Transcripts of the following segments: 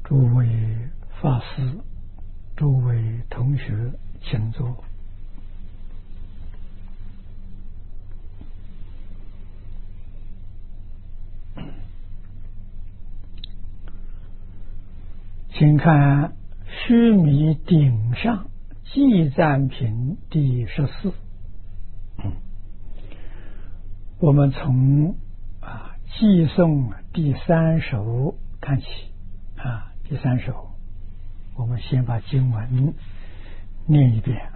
诸位法师，诸位同学，请坐。请看须弥顶上记赞品第14。我们从记诵第3首看起。第3首，我们先把经文念一遍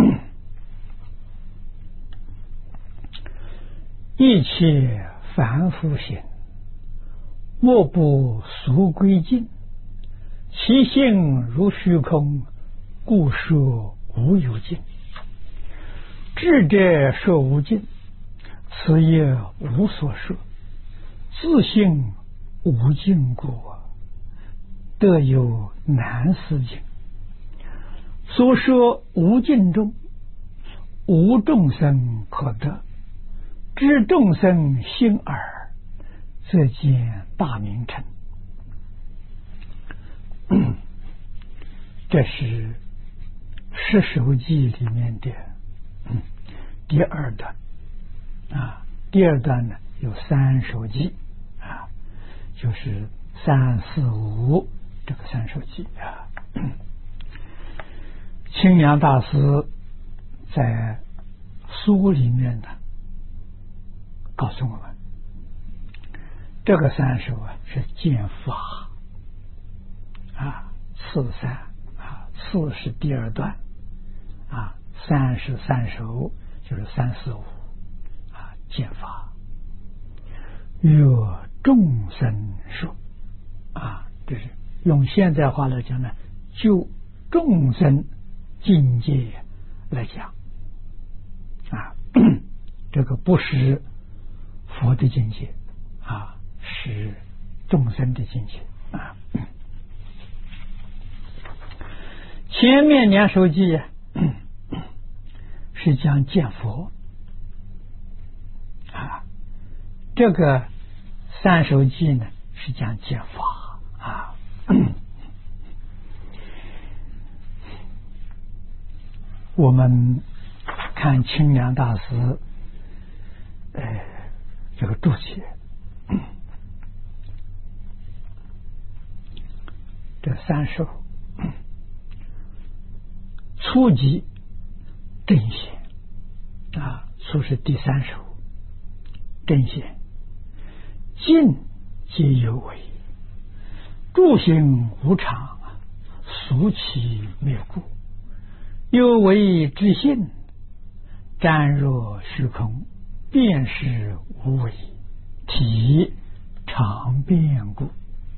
一切凡夫行，莫不俗归尽，其性如虚空，故说无有尽。智者说无尽，此也无所说，自性无尽故，得有难思境。所说无尽中，无众生可得，知众生心耳，则见大名称。这是十首记里面的第2段第2段呢有3首记就是3、4、5这个3首记清凉大师在书里面呢告诉我们，这个3首是见法次3次是第2段3是3首，就是3、4、5见法，与众生说这是用现在话来讲呢，就众生境界来讲这个不是佛的境界是众生的境界前面2首记是讲见佛这个3首记呢是讲见法我们看清凉大师这个注解，这3首初级正显初是第3首正显，尽皆有为，诸行无常，俗其灭故，有为之性，瞻若虚空，便是无为，体常变故。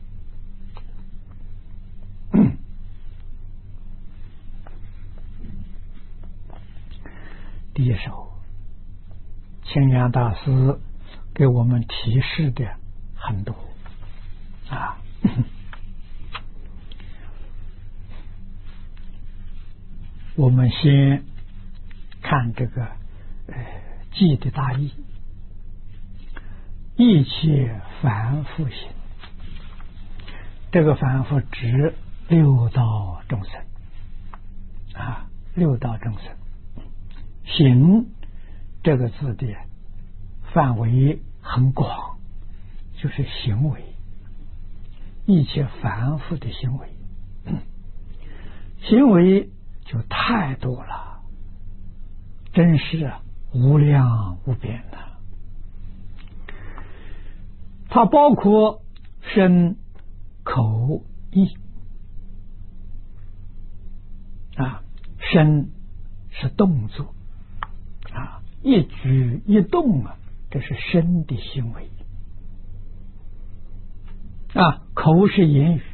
第1首清凉大师给我们提示的很多我们先看这个记的大意，一切凡夫行，这个凡夫指六道众生六道众生，行这个字的范围很广，就是行为，一切凡夫的行为行为就太多了，真是无量无边的。它包括身口意身是动作一举一动这是身的行为口是言语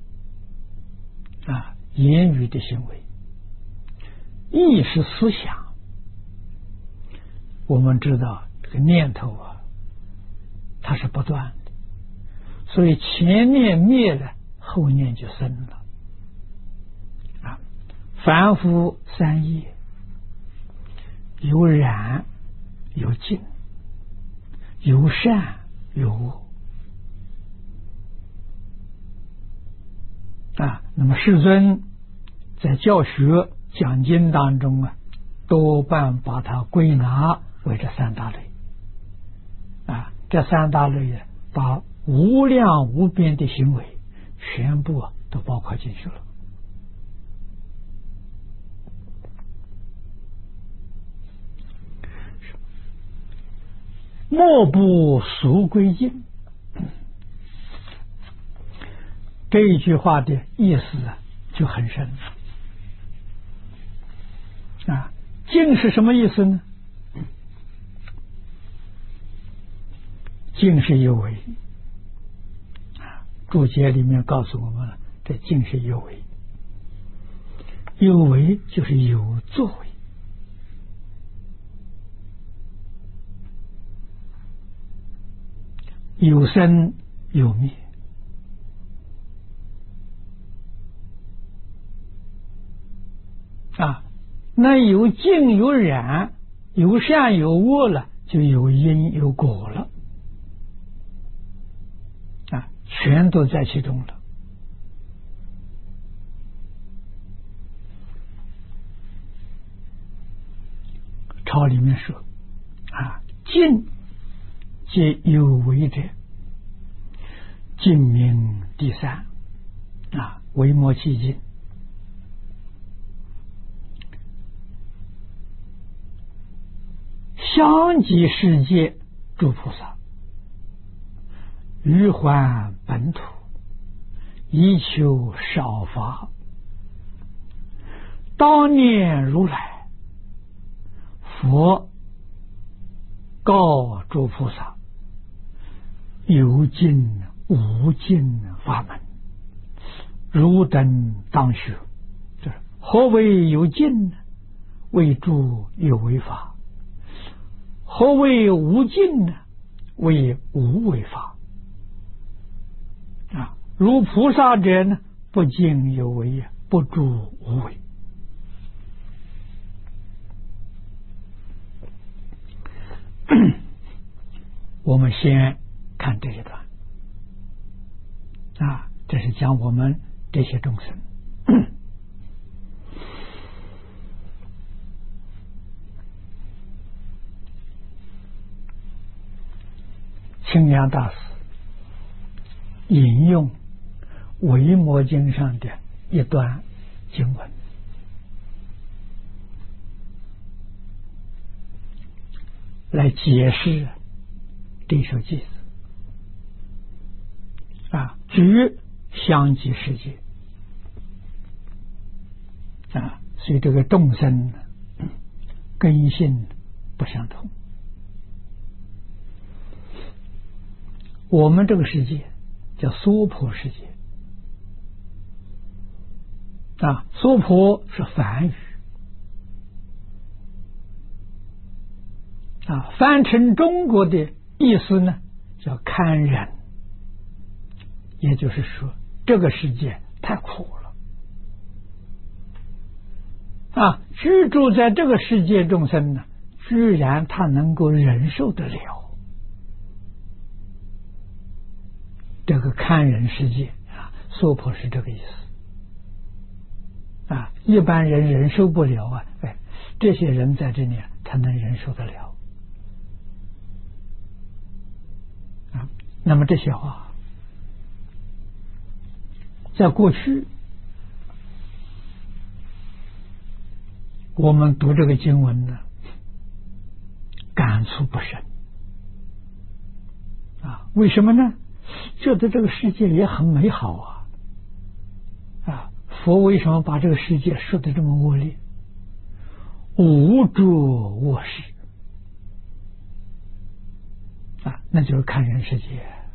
言语的行为，意是思想。我们知道这个念头它是不断的，所以前念灭了，后念就生了凡夫3业，有染有净，有善有恶那么世尊在教学讲经当中多半把它归纳为这三大类这三大类把无量无边的行为全部都包括进去了。莫不俗归净，这一句话的意思就很深净是什么意思呢？净是有为注解里面告诉我们了，这净是有为，有为就是有作为，有生有灭那有净有染，有善有恶了，就有因有果了全都在其中了。抄里面说净皆有为者，净名第三为摩其净。相即世界诸菩萨，欲还本土，以求少法。当念如来，佛告诸菩萨：有尽无尽法门，汝等当学。就是何为有尽呢？为诸有为法。何为无尽呢？为无为法如菩萨者呢，不尽有为不住无为。我们先看这一段这是讲我们这些众生清凉大师引用维摩经上的一段经文来解释这首偈子举相即世界所以这个众生根性不相同。我们这个世界叫娑婆世界娑婆是梵语翻成中国的意思呢叫堪忍，也就是说这个世界太苦了居住在这个世界众生呢，居然他能够忍受得了这个堪忍世界娑婆是这个意思一般人忍受不了这些人在这里他能忍受得了那么这些话在过去我们读这个经文呢感触不深为什么呢？觉得这个世界也很美好佛为什么把这个世界说得这么恶劣？无诸恶事那就是看人世界。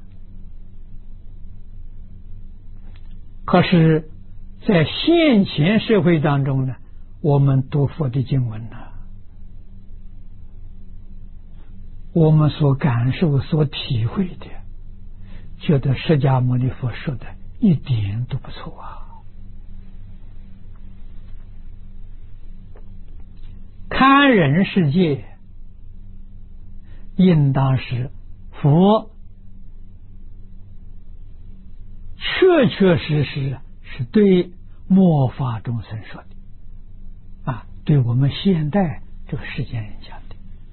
可是在现前社会当中呢，我们读佛的经文呢，我们所感受所体会的，觉得释迦牟尼佛说的一点都不错堪忍世界应当是佛确确实实是是对末法众生说的啊，对我们现代这个世间人讲的。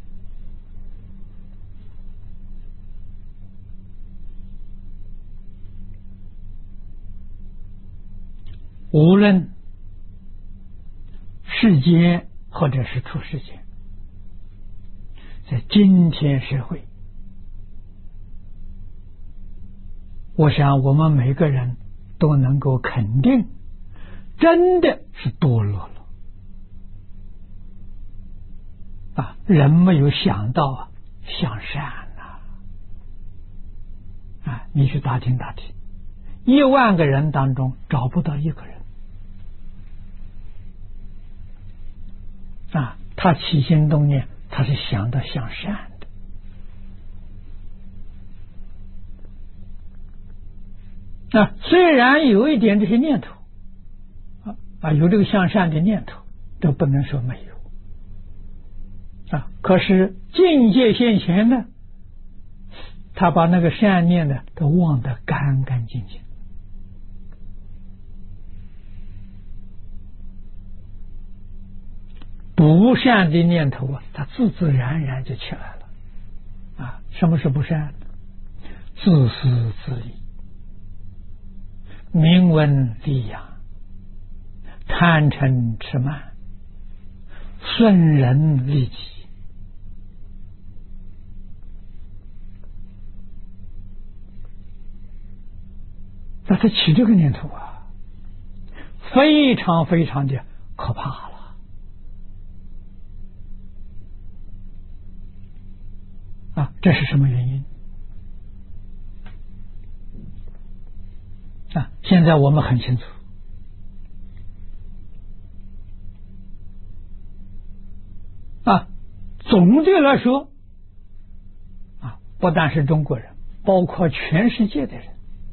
无论世间或者是出世间，在今天社会，我想我们每个人都能够肯定，真的是堕落了啊！人没有想到向善啊！你去打听打听，10000个人当中找不到一个人啊，他起心动念，他是想到向善的。虽然有一点这些念头有这个向善的念头，都不能说没有可是境界现前呢，他把那个善念呢都忘得干干净净。不善的念头它自自然然就起来了什么是不善？自私自利，名闻利养，贪嗔痴慢，损人利己。那他起这个念头非常非常的可怕了这是什么原因现在我们很清楚总的来说不但是中国人，包括全世界的人，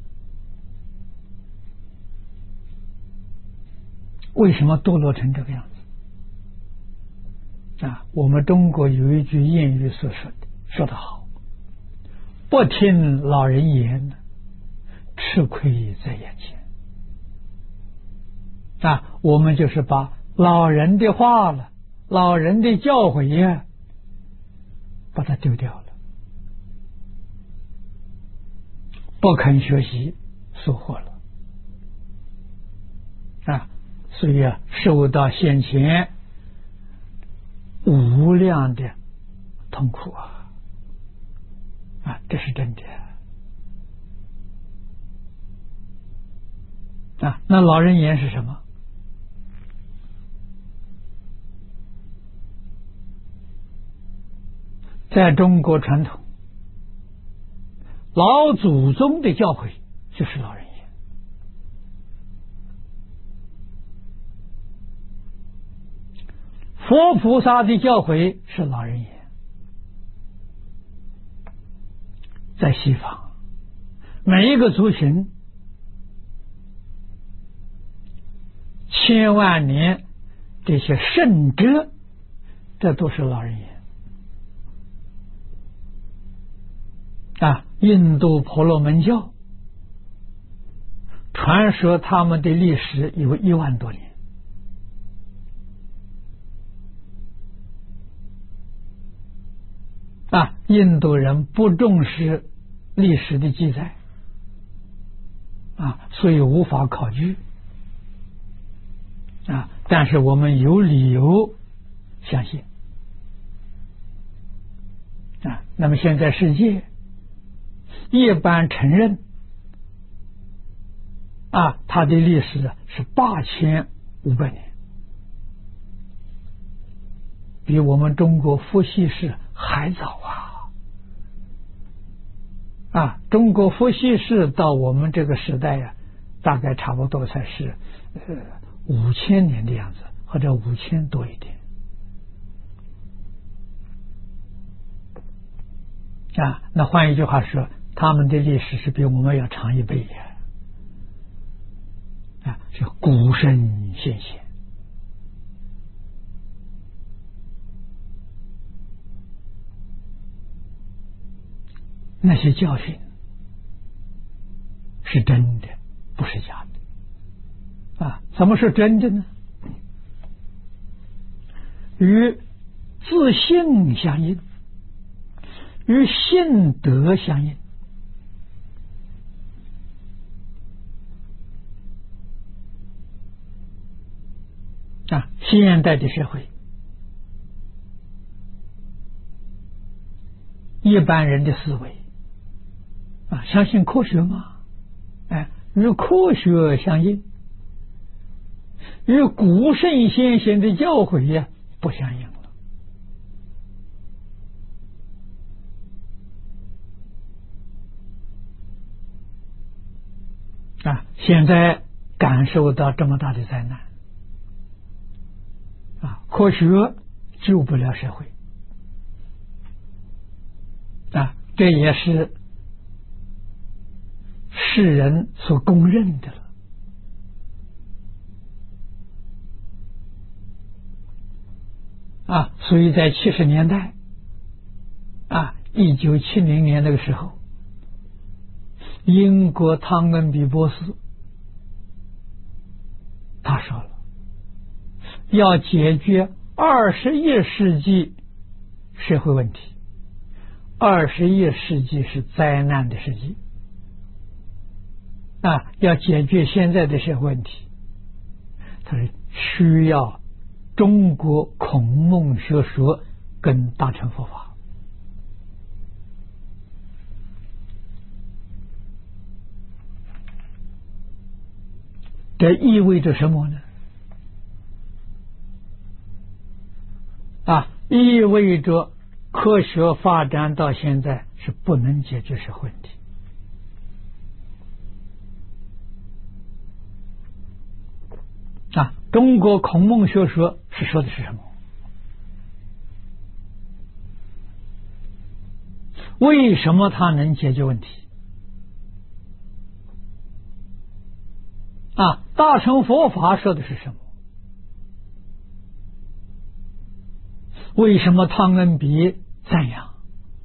为什么堕落成这个样子我们中国有一句谚语所说得好，不听老人言，吃亏在眼前我们就是把老人的话了，老人的教诲把它丢掉了，不肯学习，收获了所以受到先前无量的痛苦这是真的那老人言是什么？在中国传统，老祖宗的教诲就是老人言佛菩萨的教诲是老人言。在西方，每一个族群千万年这些圣者，这都是老人言印度婆罗门教传说他们的历史有10000多年印度人不重视历史的记载所以无法考据但是我们有理由相信那么现在世界一般承认它的历史是8500年，比我们中国伏羲氏还早中国伏羲氏到我们这个时代大概差不多才是5000年的样子，或者5000多一点那换一句话说，他们的历史是比我们要长1倍是古圣先贤那些教训是真的，不是假的怎么是真的呢？与自性相应，与性德相应。现代的社会，一般人的思维相信科学吗？与科学相应，与古圣先贤的教诲不相应了。现在感受到这么大的灾难，科学救不了社会，这也是世人所公认的了。所以在70年代1970年那个时候，英国汤恩比博士他说了，要解决21世纪社会问题，21世纪是灾难的世纪要解决现在的社会问题，他是需要中国孔孟学说跟大乘佛法。这意味着什么呢？意味着科学发展到现在是不能解决社会问题。中国孔孟学说是说的是什么？为什么它能解决问题？大乘佛法说的是什么？为什么汤恩比赞扬？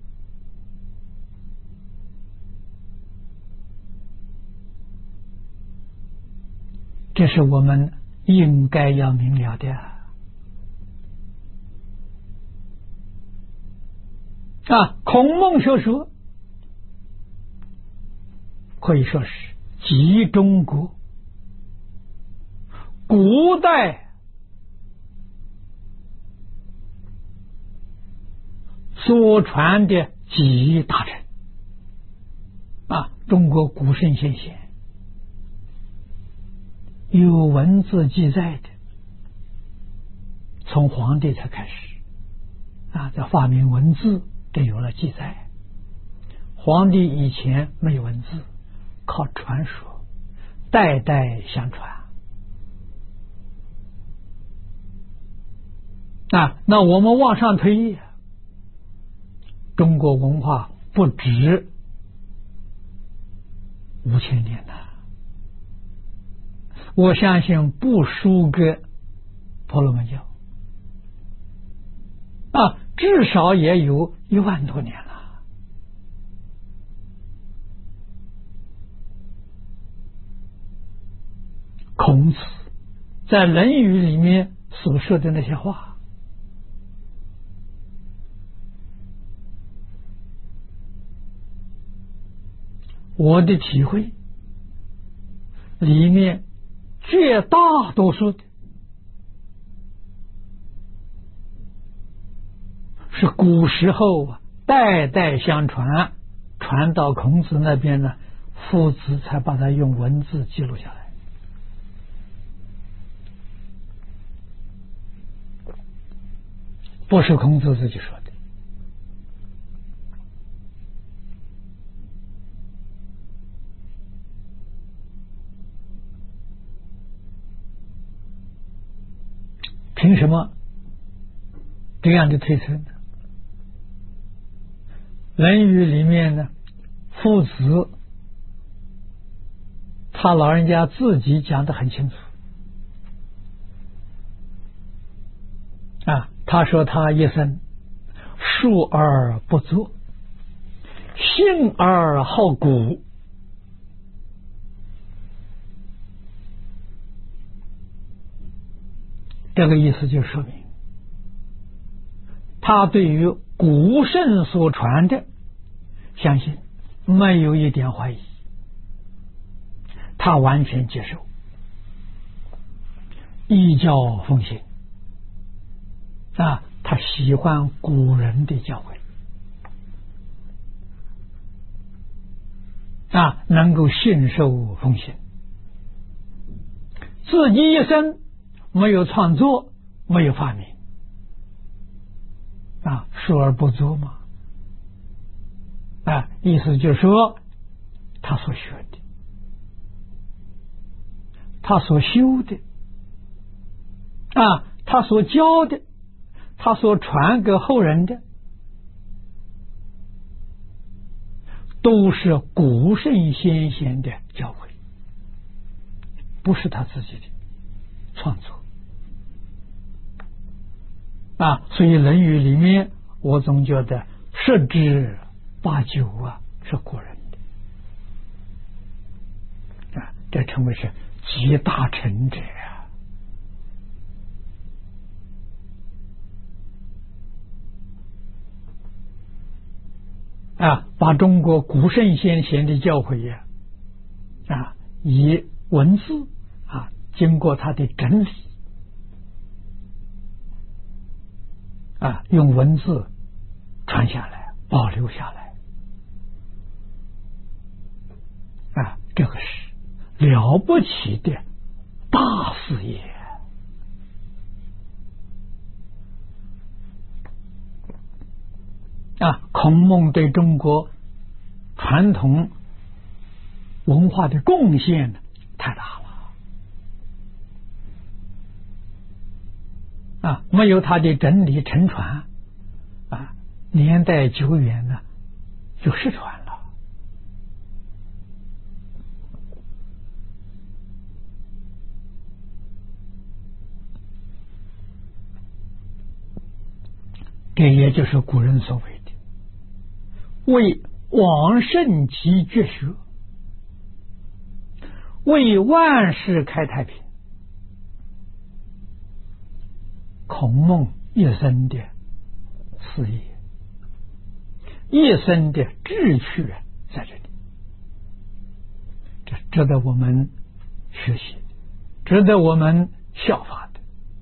这是我们应该要明了的孔孟学说可以说是集中国古代所传的集大成中国古圣先贤有文字记载的，从皇帝才开始在发明文字，这有了记载。皇帝以前没有文字，靠传说，代代相传那我们往上推，中国文化不止5000年我相信不输给婆罗门教至少也有1万多年了。孔子在《论语》里面所说的那些话，我的体会里面绝大多数的是古时候代代相传，传到孔子那边呢，夫子才把它用文字记录下来。不是孔子自己说的。凭什么这样的推测呢？《论语》里面呢，夫子他老人家自己讲得很清楚他说他一生述而不作，信而好古这个意思就说明，他对于古圣所传的相信，没有一点怀疑，他完全接受，依教奉行啊，他喜欢古人的教诲啊，能够信受奉行，自己一生没有创作，没有发明啊，说而不作嘛啊，意思就是说，他所学的，他所修的啊，他所教的，他所传给后人的，都是古圣先贤的教诲，不是他自己的创作啊。所以《论语》里面，我总觉得十之八九啊是古人的啊，这称为是集大成者啊，把中国古圣先贤的教诲呀啊，以文字啊，经过他的整理啊，用文字传下来，保留下来啊，这个是了不起的大事业啊！孔孟对中国传统文化的贡献太大了啊！没有他的整理沉传啊，年代久远呢，就失传了。这也就是古人所谓的为往圣继绝学，为万世开太平。孔孟一生的事业，一生的志趣在这里，这值得我们学习，值得我们效法的。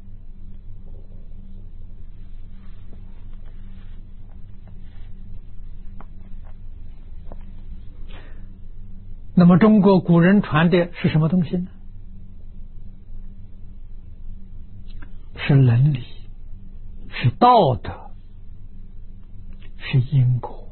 那么中国古人传的是什么东西呢？是伦理，是道德，是因果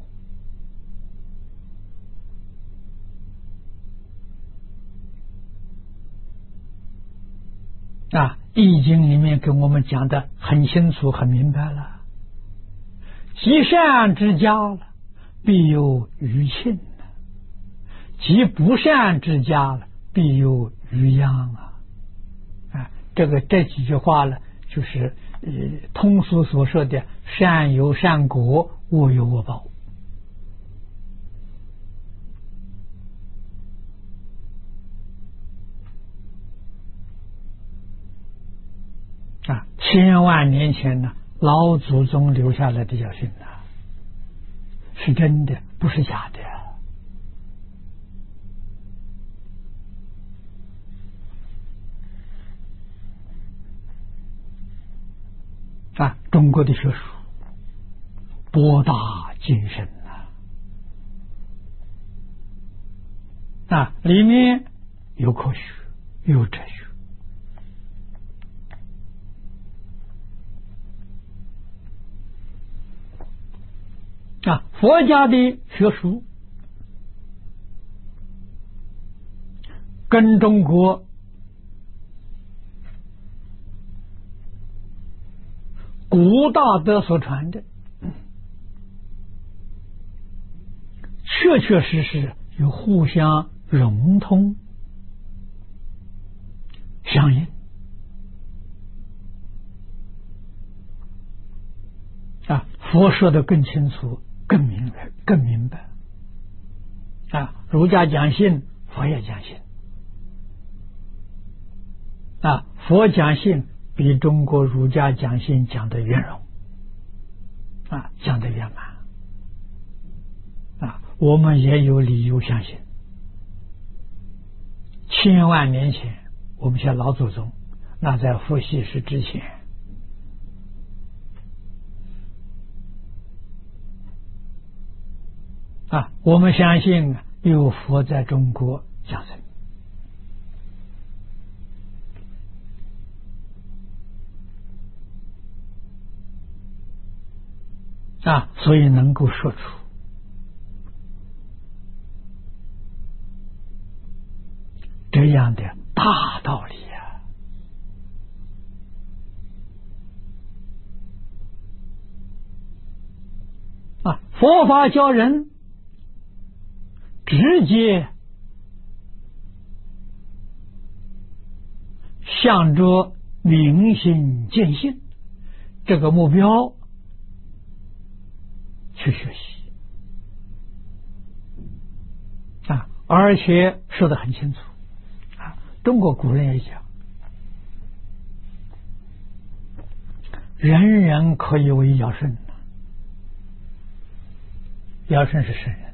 啊，《易经》里面给我们讲的很清楚很明白了，积善之家了，必有余庆，积不善之家了，必有余殃啊！这几句话呢，就是通俗所说的善有善果，恶有恶报啊！千万年前呢，老祖宗留下来的教训是真的，不是假的。啊，中国的学术博大精深啊，里面有科学，有哲学啊，佛家的学术跟中国古大德所传的确确实实有互相融通相应啊，佛说的更清楚更明白啊，儒家讲信，佛也讲信啊，佛讲信， 比中国儒家讲信讲的圆融讲的圆满我们也有理由相信，千万年前我们像老祖宗，那在伏羲氏之前我们相信有佛在中国降生所以能够说出这样的大道理佛法教人直接向着明心见性这个目标去学习而且说得很清楚中国古人也讲，人人可以为尧舜，尧舜是圣人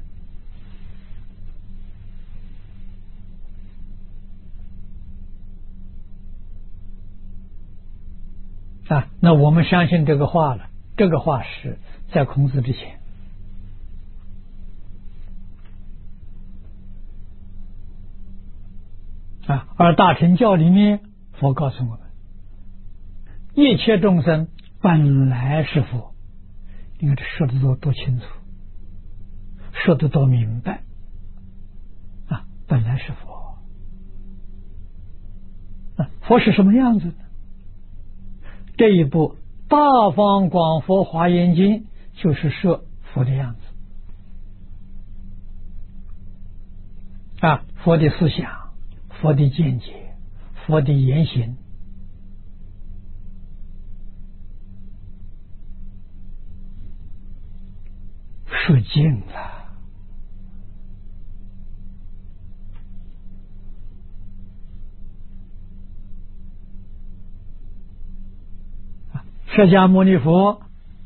那我们相信这个话了，这个话是在孔子之前而大乘教里面佛告诉我们，一切众生本来是佛。你看这说的多清楚，说的多明白本来是佛佛是什么样子呢？这一部大方广佛华严经就是说佛的样子佛的思想，佛的见解，佛的言行说尽了释迦牟尼佛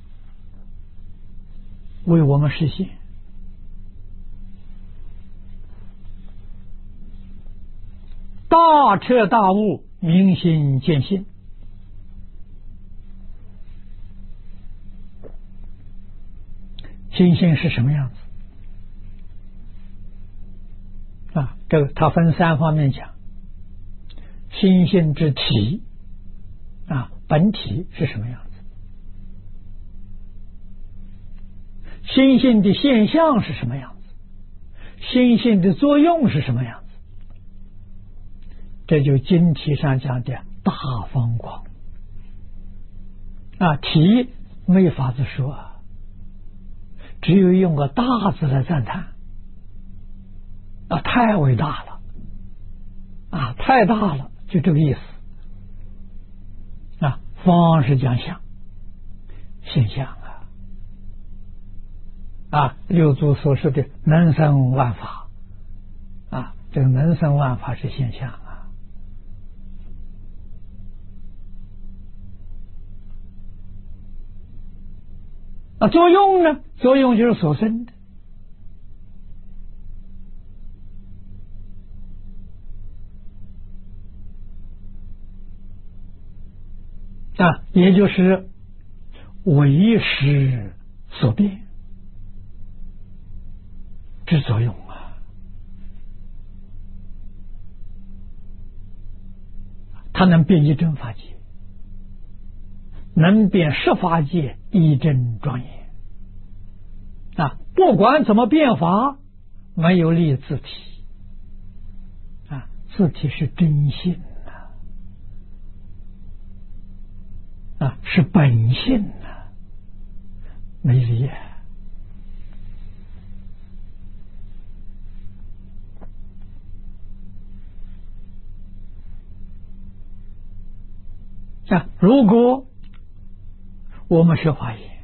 为我们实现大彻大悟，明心见性心性是什么样子这个它分三方面讲。心性之体本体是什么样子，心性的现象是什么样子，心性的作用是什么样子，这就经题上讲的大方广体没法子说只有用个大字来赞叹太伟大了太大了，就这个意思方是讲相现象六祖所说的能生万法这个能生万法是现象作用呢？作用就是所生的也就是为识所变之作用它能变一真法界，能变十法界一真庄严不管怎么变法，没有立自体自体是真性是本性没离如果我们学华严，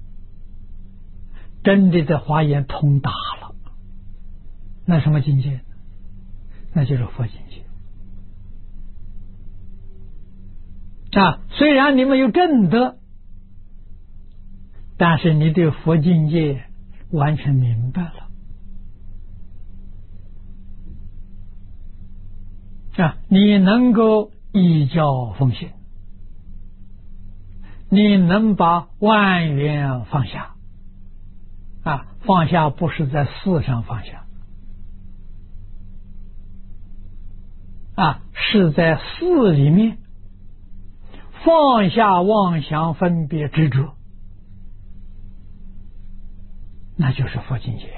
真的在华严通达了，那什么境界？那就是佛境界虽然你没有证得，但是你对佛境界完全明白了。你能够依教奉行，你能把万缘放下。放下不是在事上放下，是在事里面放下妄想分别执着，那就是佛境界。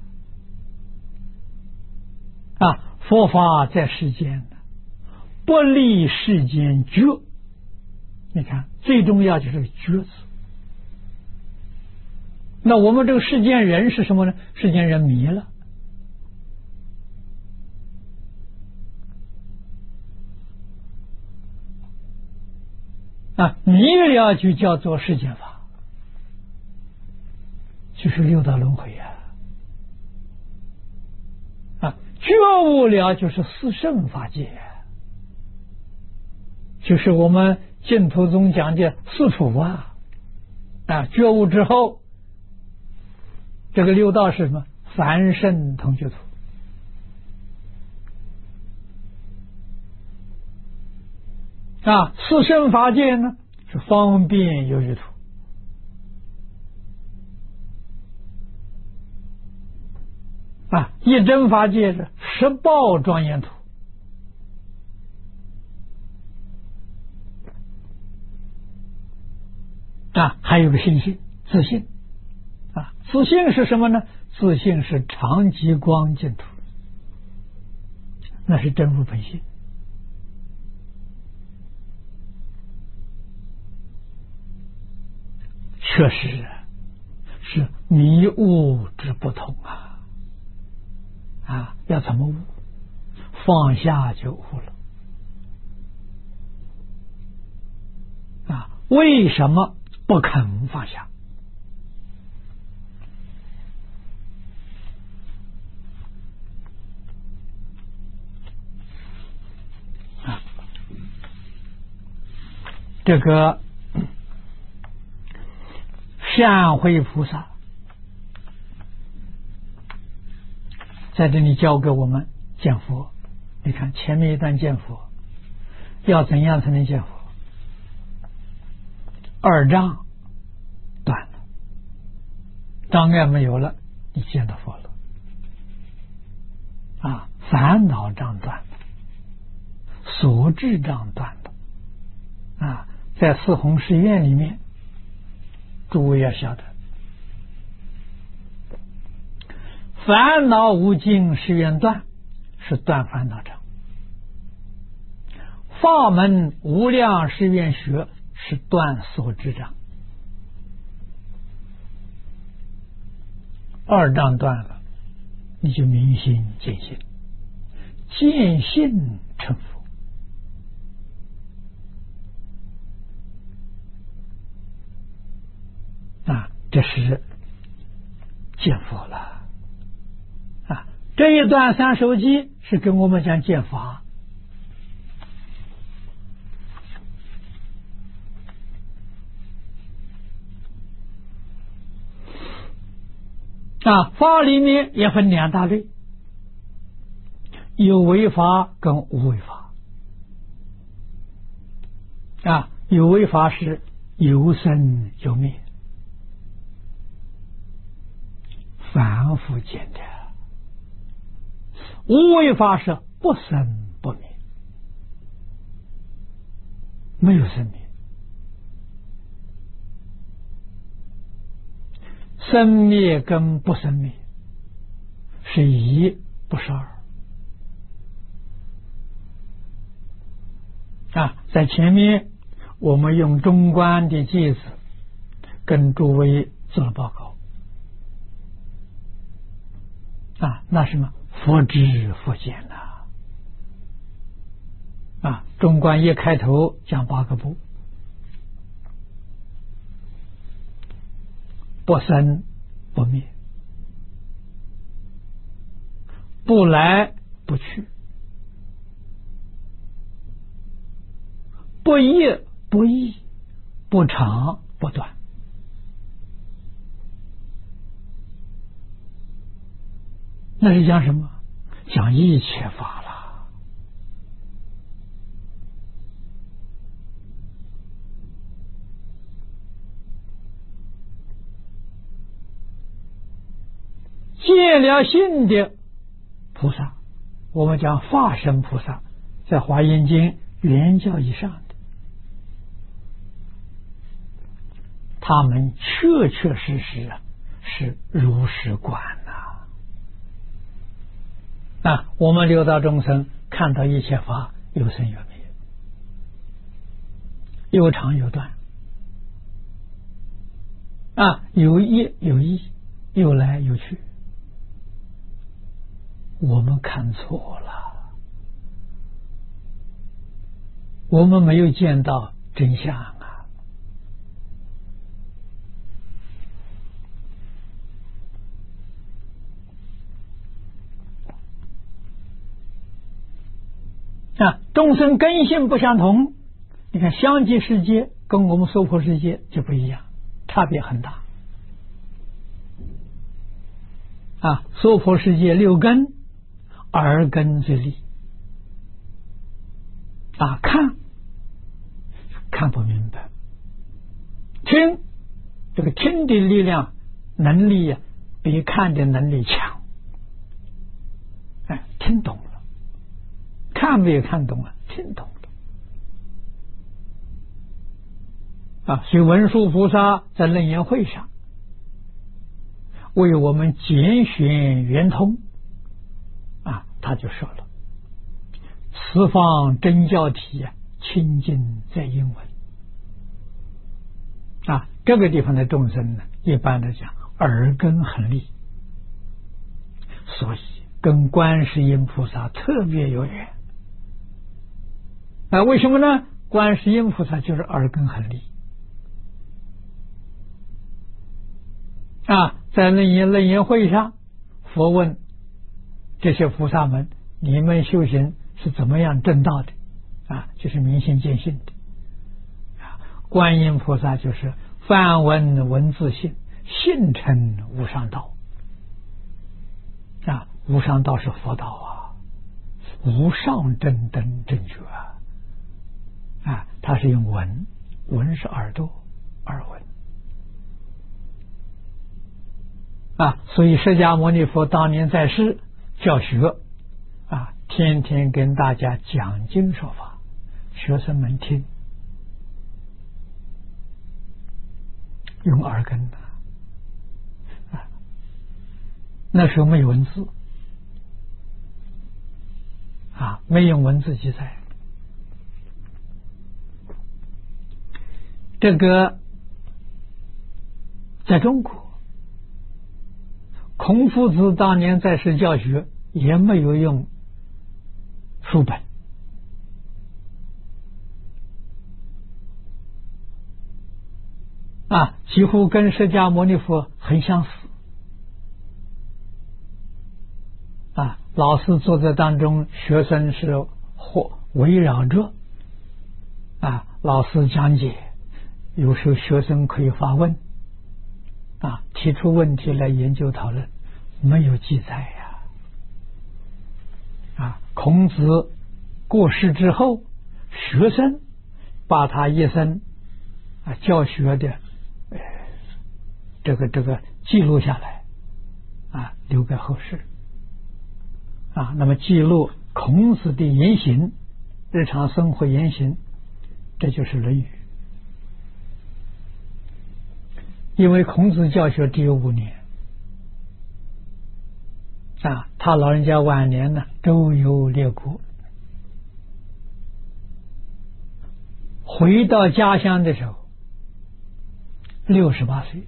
佛法在世间，不离世间觉。你看，最重要就是觉字。那我们这个世间人是什么呢？世间人迷了。迷了就叫做世间法，就是六道轮回觉悟了就是四圣法界，就是我们净土宗讲的四土觉悟之后，这个六道是什么？凡圣同居土。四圣法界呢是方便有余土。一真法界是十报庄严土。还有个心性，自性。自性是什么呢？自性是常寂光净土，那是真如本性。确实是迷悟之不同要怎么悟？放下就悟了。为什么不肯放下？这个善慧菩萨在这里教给我们见佛。你看前面一段见佛，要怎样才能见佛？二障断了，障碍没有了，你见到佛了。烦恼障断了，所知障断了。在四弘誓愿里面，诸位要晓得，烦恼无尽誓愿断是断烦恼障，法门无量誓愿学是断所知障。二障断了，你就明心见性，见性成佛。这是见佛了。这一段三首偈是跟我们讲见法。法里面也分两大类，有为法跟无为法。有为法是有生有灭，反复见的；无为法是不生不灭，没有生灭。生灭跟不生灭是一不是二。在前面我们用中观的句子跟诸位做了报告。那什么佛知佛见中观一开头讲八个不：不生不灭，不来不去，不异不异、不长、不短。那是讲什么？讲一切法了。戒了性的菩萨，我们讲化身菩萨，在华严经圆教以上的，他们确确实实是如是观呐。我们六道众生看到一切法有生有灭，有长有短，有业有义，有来有去。我们看错了，我们没有见到真相众生根性不相同，你看相继世界跟我们娑婆世界就不一样，差别很大。娑婆世界六根，耳根之力看不明白，听这个听的力量能力比看的能力强，听懂了，看没有看懂听懂了所以文殊菩萨在楞严会上为我们拣选圆通他就说了：此方真教体清净在英文这个地方的众生呢，一般来讲耳根很利，所以跟观世音菩萨特别有缘为什么呢？观世音菩萨就是耳根很利在楞严会上，佛问这些菩萨们：你们修行是怎么样证道的？就是明心见性的。观音菩萨就是梵文文字性，性成无上道无上道是佛道无上正等正觉它是用文，文是耳朵，耳闻所以释迦牟尼佛当年在世教学天天跟大家讲经说法，学生们听，用耳根那时候没有文字没有文字记载。这个在中国，孔夫子当年在世教学也没有用书本几乎跟释迦牟尼佛很相似老师坐在当中，学生是围绕着老师讲解，有时候学生可以发问提出问题来研究讨论，没有记载孔子过世之后，学生把他一生教学的这个记录下来留给后世那么记录孔子的言行，日常生活言行，这就是《论语》。因为孔子教学只有5年他老人家晚年呢周游列国，回到家乡的时候68岁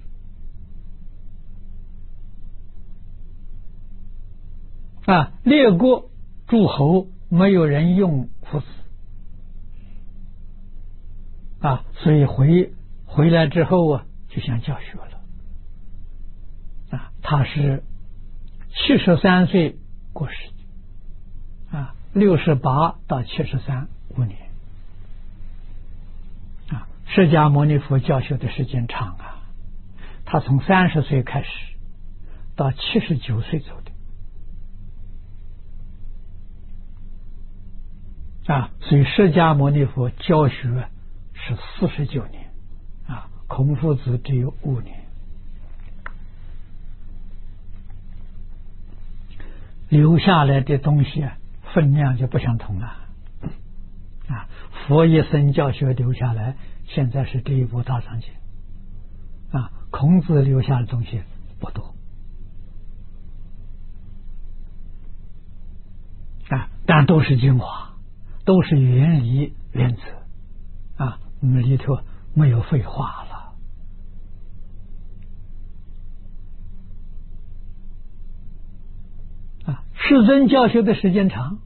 列国诸侯没有人用夫子所以回来之后就想教学了他是73岁过世的68到73 5年释迦牟尼佛教学的时间长啊，他从30岁开始到79岁走的啊，所以释迦牟尼佛教学是49年啊，孔夫子只有5年。留下来的东西啊，分量就不相同了啊。佛一生教学留下来，现在是这一部大藏经啊。孔子留下的东西不多啊，但都是精华，都是原理原则啊，里头没有废话了。世尊教学的时间长，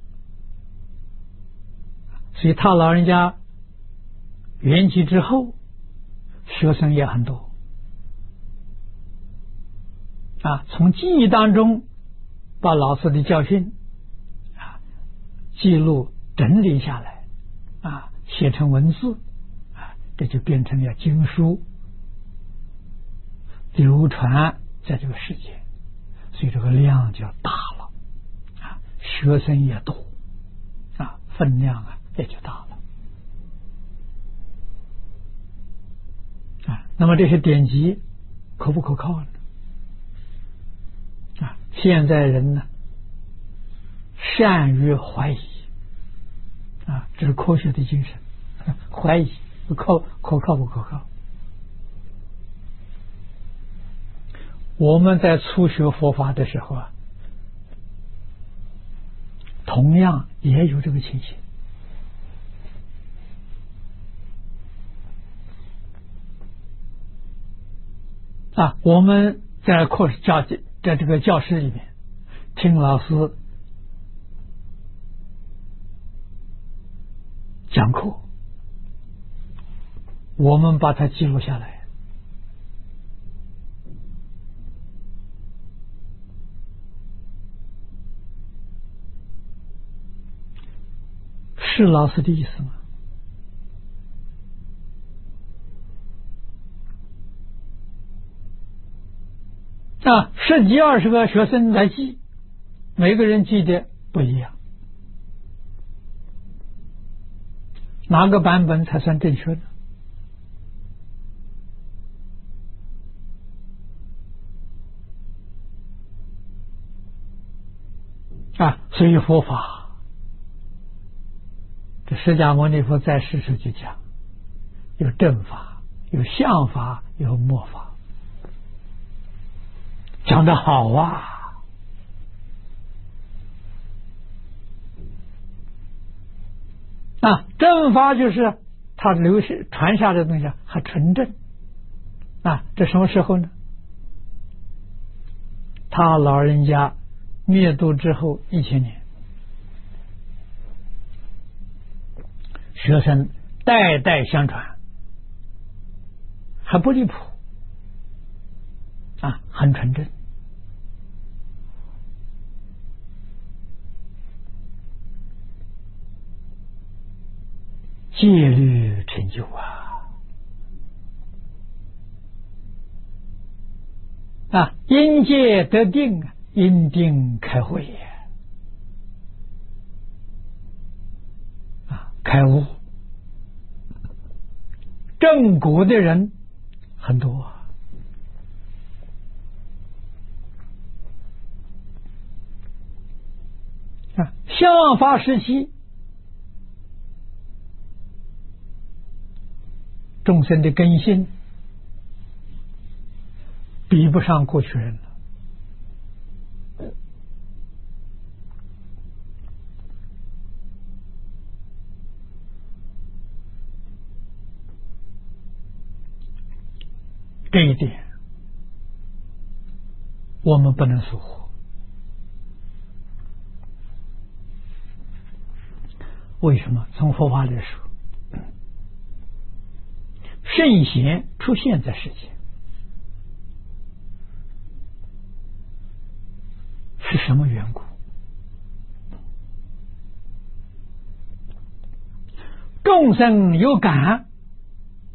所以他老人家圆寂之后，学生也很多啊。从记忆当中把老师的教训啊记录整理下来啊，写成文字啊，这就变成了经书，流传在这个世界，所以这个量就大了。学生也多啊，分量啊也就大了啊。那么这些典籍可不可靠呢？啊，现在人呢善于怀疑啊，这是科学的精神，怀疑可靠不可靠。我们在初学佛法的时候啊，同样也有这个情形啊。我们在在这个教室里面听老师讲课，我们把它记录下来是老师的意思吗？啊，10几20个学生来记，每个人记的不一样，哪个版本才算正确呢？啊，所以佛法，这释迦牟尼佛在世时就讲，有正法，有相法，有末法，讲得好啊！啊，正法就是他传下的东西还纯正啊。这什么时候呢？他老人家灭度之后1000年，学生代代相传，还不离谱啊，很纯正。戒律成就啊，因戒得定，因定开慧啊，开悟。正果的人很多啊，相法时期众生的根性比不上过去人了。这一点我们不能疏忽。为什么？从佛法来说，圣贤出现在世间是什么缘故？众生有感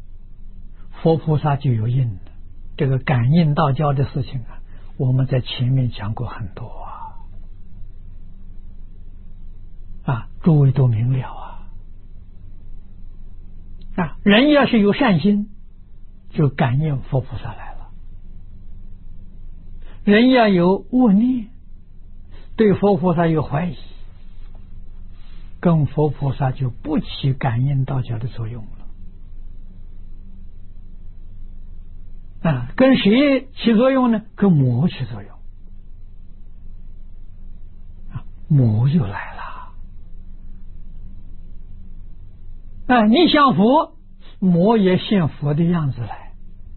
佛菩萨就有应了。这个感应道交的事情啊，我们在前面讲过很多诸位都明了人要是有善心，就感应佛菩萨来了；人要有恶念，对佛菩萨有怀疑，跟佛菩萨就不起感应道交的作用了。跟谁起作用呢？跟魔起作用。魔就来了。你想佛，魔也现佛的样子来，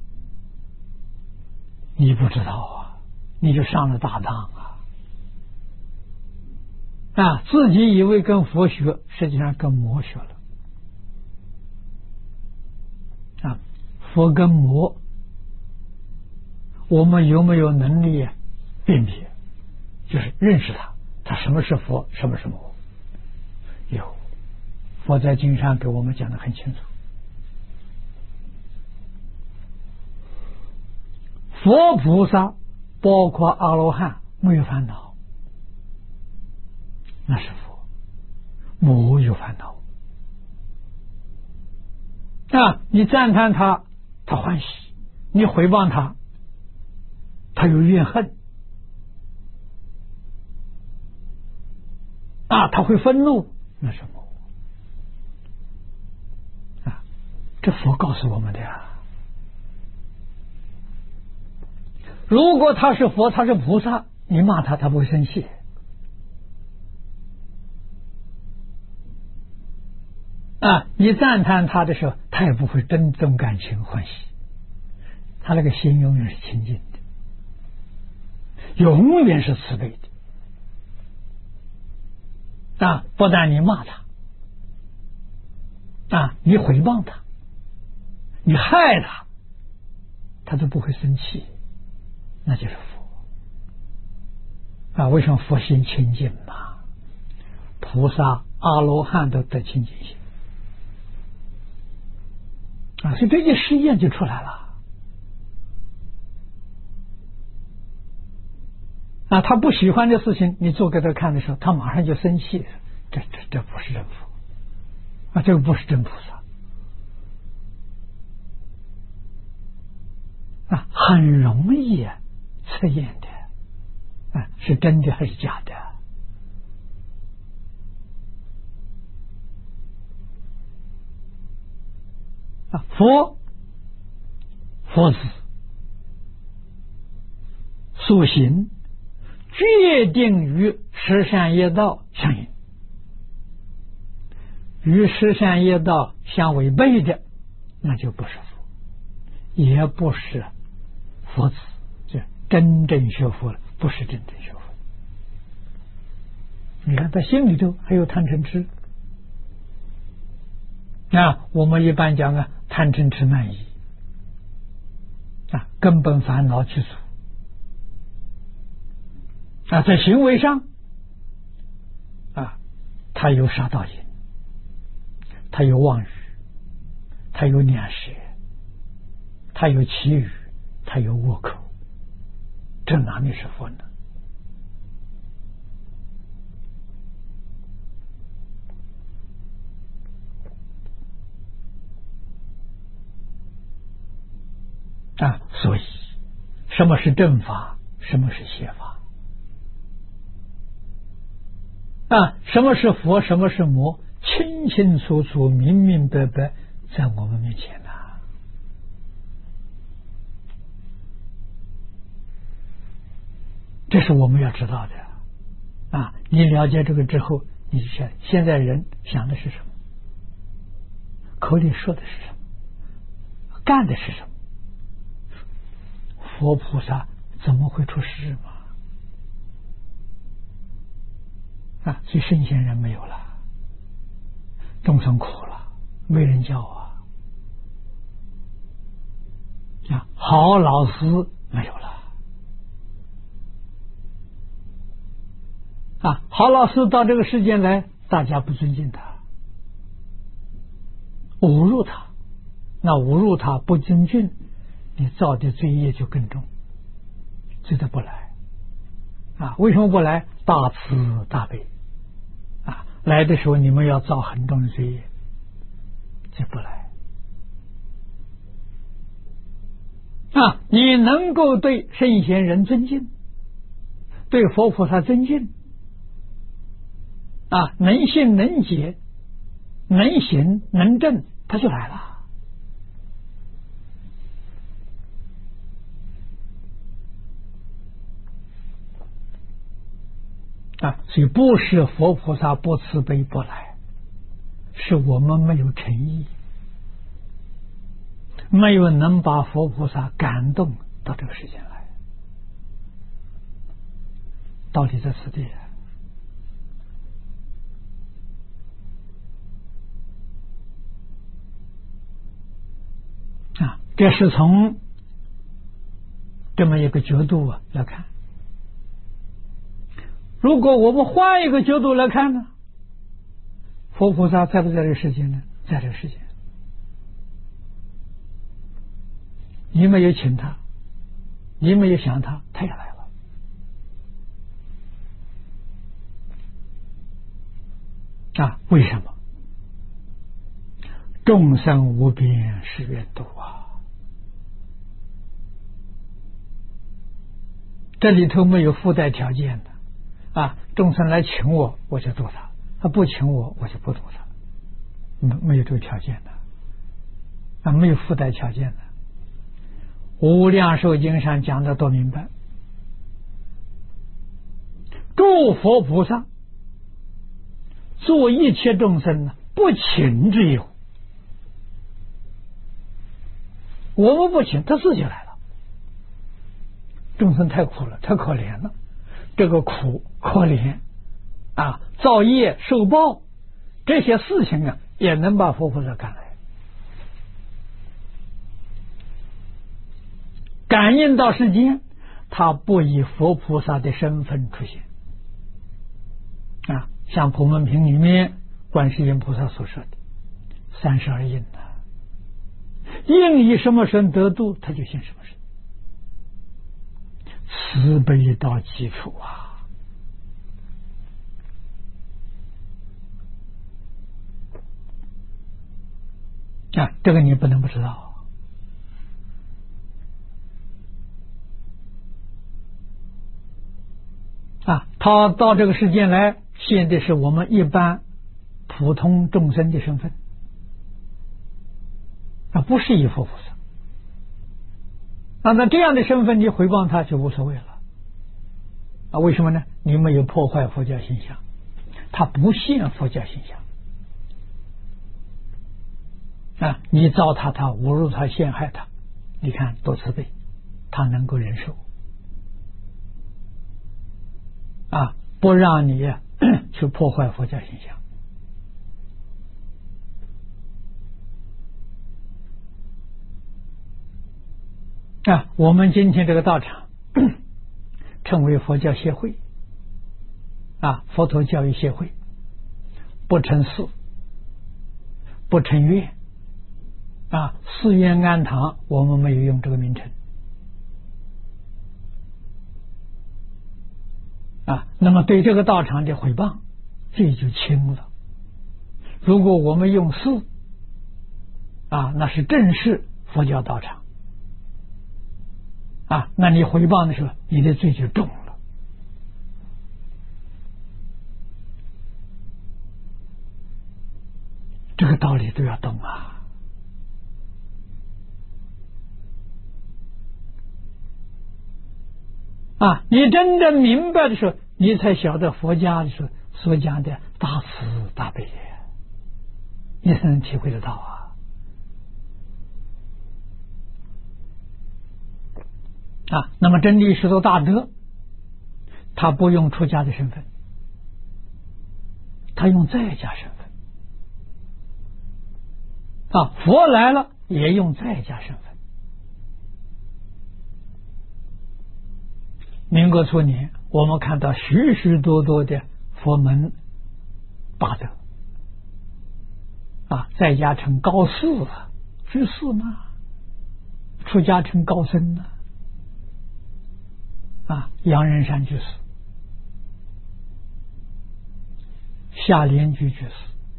你不知道你就上了大当自己以为跟佛学，实际上跟魔学了。佛跟魔，我们有没有能力辨别？就是认识他什么是佛，什么是魔？有，佛在经上给我们讲得很清楚。佛菩萨包括阿罗汉没有烦恼，那是佛；魔有烦恼你赞叹他，他欢喜；你诽谤他，他有怨恨他会愤怒，那是魔这佛告诉我们的如果他是佛，他是菩萨，你骂他，他不会生气你赞叹他的时候，他也不会真正感情欢喜，他那个心永远是清净的，永远是慈悲的不但你骂他你诽谤他，你害他，他都不会生气，那就是佛为什么佛心清净嘛？菩萨阿罗汉都得清净心所以这些实验就出来了他不喜欢的事情，你做给他看的时候，他马上就生气，这不是真佛这个不是真菩萨很容易测验的是真的还是假的佛子所行决定与十善业道相应，与十善业道相违背的，那就不是佛，也不是佛子，这真正学佛了，不是真正学佛。你看他心里头还有贪嗔痴我们一般讲贪嗔痴慢疑根本烦恼去除在行为上他有杀盗淫，他有妄语，他有两舌，他有绮语，他有恶口，这哪里是佛呢？所以什么是正法，什么是邪法什么是佛，什么是魔，清清楚楚明明白白在我们面前这是我们要知道的你了解这个之后，你就想现在人想的是什么，口里说的是什么，干的是什么，佛菩萨怎么会出事嘛所以圣贤人没有了，众生苦了，没人教好老师没有了好老师到这个世界来，大家不尊敬他，侮辱他那侮辱他不尊敬，你造的罪业就更重，所以他不来啊。为什么不来？大慈大悲啊！来的时候你们要造很重的罪业，就不来啊。你能够对圣贤人尊敬，对佛菩萨尊敬啊，能信能解，能行能正，他就来了啊。所以不是佛菩萨不慈悲不来，是我们没有诚意，没有能把佛菩萨感动到这个世间来，道理在此地啊。这是从这么一个角度来看。如果我们换一个角度来看呢，佛菩萨在不在这个世界呢？在这个世界。你没有请他，你没有想他，他也来了啊。为什么？众生无边誓愿度啊。这里头没有附带条件的啊，众生来请我，我就度他；他不请我，我就不度他。没有这个条件的啊，没有附带条件的。无量寿经上讲的多明白，诸佛菩萨做一切众生呢，不请之有。我们不请，他自己来了。众生太苦了，太可怜了，这个苦可怜啊，造业受报这些事情啊，也能把佛菩萨赶来，感应到世间，他不以佛菩萨的身份出现啊。像普门品里面观世音菩萨所说的32应应以什么身得度，他就现什么身，慈悲到基础啊。啊，这个你不能不知道啊。他到这个世界来，现的是我们一般普通众生的身份啊，不是以佛菩萨啊。那这样的身份你回报他就无所谓了啊。为什么呢？你没有破坏佛教形象，他不现佛教形象啊。你糟蹋他，侮辱他，陷害他，你看多慈悲，他能够忍受啊，不让你去破坏佛教形象啊。我们今天这个道场称为佛教协会啊，佛陀教育协会，不称寺，不称院啊。寺院庵堂我们没有用这个名称啊。那么对这个道场的毁谤，这就轻了。如果我们用寺啊，那是正式佛教道场啊，那你毁谤的时候，你的罪就重了。这个道理都要懂啊。啊，你真正明白的时候，你才晓得佛家的时候所讲的大慈大悲，你才能体会得到啊。啊，那么真理是做大德，他不用出家的身份，他用在家身份啊。佛来了也用在家身份。民国初年，我们看到许许多多的佛门大德啊，在家成高士啊， 居士嘛，出家成高僧了啊，杨仁山居士、夏莲居居士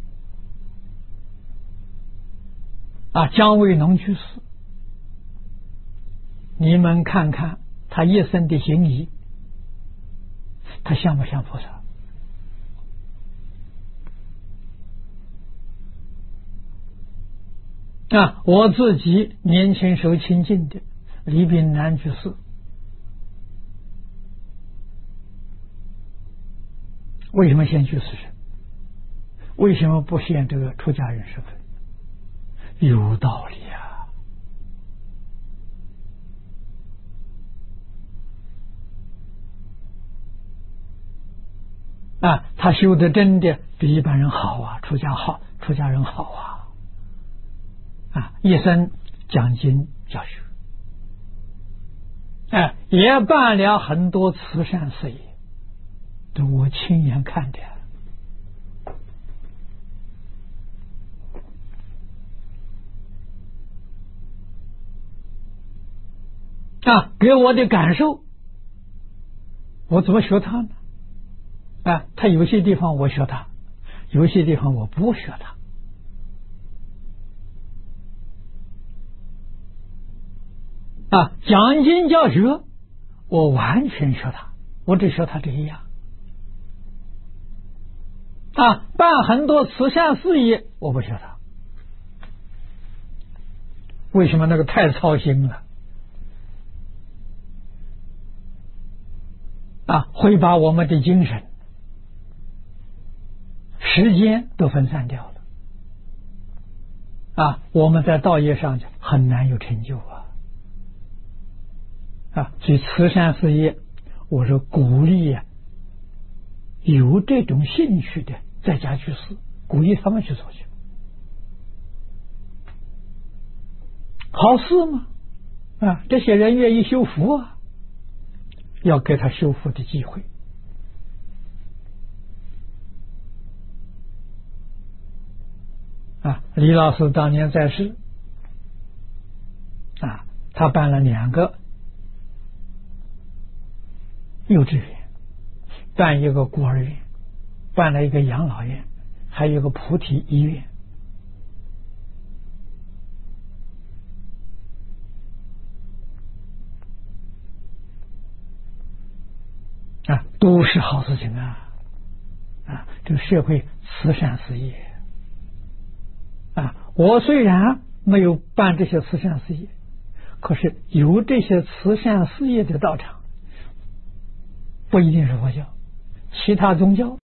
啊，姜维农居士，你们看看他一生的行仪，他像不像菩萨？啊，我自己年轻时候亲近的李炳南居士，为什么现居士身？为什么不现这个出家人身份？有道理啊！他修的真的比一般人好啊，出家人好啊！一生讲经教学，也办了很多慈善事业，都我亲眼看的。给我的感受，我怎么学他呢？他有些地方我学他，有些地方我不学他。讲经教学，我完全学他，我只学他这一样。办很多慈善事业，我不学他。为什么？那个太操心了。会把我们的精神、时间都分散掉了。我们在道业上很难有成就所以慈善事业，我说鼓励有这种兴趣的在家居士，鼓励他们去做去，好事嘛。这些人愿意修福要给他修复的机会。李老师当年在世他办了2个幼稚园，办一个孤儿院，办了一个养老院，还有一个菩提医院。都是好事情这个社会慈善事业我虽然没有办这些慈善事业，可是有这些慈善事业的道场，不一定是佛教，其他宗教